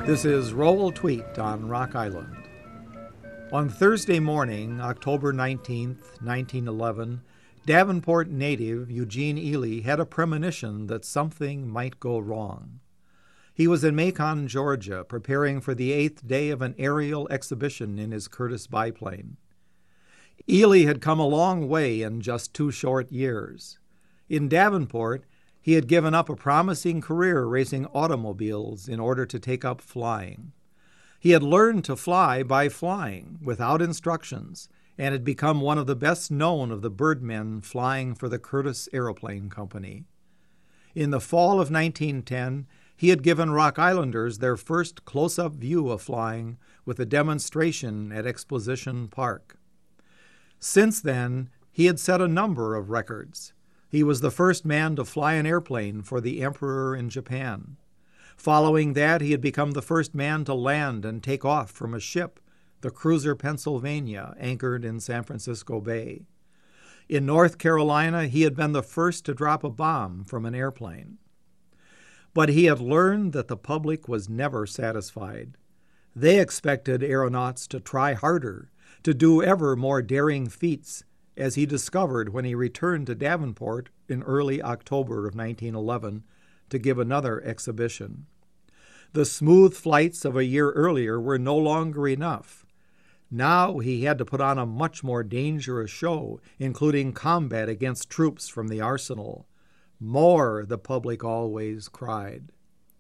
This is Roll Tweet on Rock Island. On Thursday morning, October 19th, 1911, Davenport native Eugene Ely had a premonition that something might go wrong. He was in Macon, Georgia, preparing for the 8th day of an aerial exhibition in his Curtiss biplane. Ely had come a long way in just 2 short years. In Davenport, he had given up a promising career racing automobiles in order to take up flying. He had learned to fly by flying, without instructions, and had become one of the best known of the birdmen flying for the Curtiss Aeroplane Company. In the fall of 1910, he had given Rock Islanders their first close-up view of flying with a demonstration at Exposition Park. Since then, he had set a number of records. He was the first man to fly an airplane for the Emperor in Japan. Following that, he had become the first man to land and take off from a ship, the cruiser Pennsylvania, anchored in San Francisco Bay. In North Carolina, he had been the first to drop a bomb from an airplane. But he had learned that the public was never satisfied. They expected aeronauts to try harder, to do ever more daring feats, as he discovered when he returned to Davenport in early October of 1911 to give another exhibition. The smooth flights of a year earlier were no longer enough. Now he had to put on a much more dangerous show, including combat against troops from the arsenal. More, the public always cried.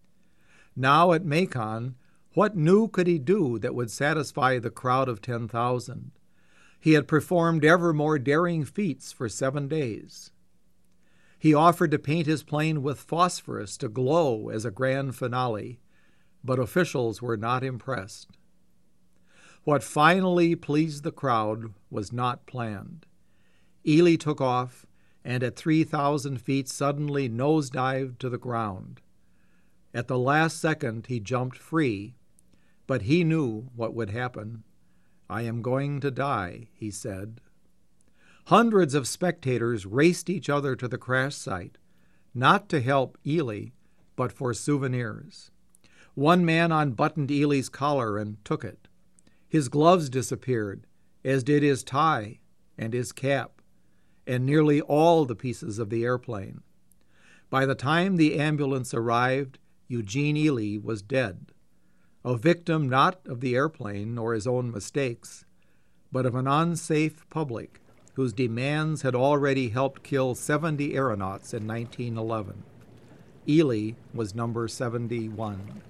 Now at Macon, what new could he do that would satisfy the crowd of 10,000? He had performed ever more daring feats for 7 days. He offered to paint his plane with phosphorus to glow as a grand finale, but officials were not impressed. What finally pleased the crowd was not planned. Ely took off, and at 3,000 feet suddenly nosedived to the ground. At the last second he jumped free, but he knew what would happen. "I am going to die," he said. Hundreds of spectators raced each other to the crash site, not to help Ely, but for souvenirs. One man unbuttoned Ely's collar and took it. His gloves disappeared, as did his tie and his cap, and nearly all the pieces of the airplane. By the time the ambulance arrived, Eugene Ely was dead, a victim not of the airplane or his own mistakes, but of an unsafe public whose demands had already helped kill 70 aeronauts in 1911. Ely was number 71.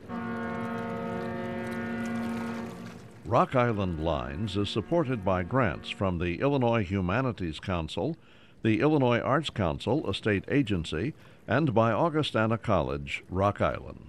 Rock Island Lines is supported by grants from the Illinois Humanities Council, the Illinois Arts Council, a state agency, and by Augustana College, Rock Island.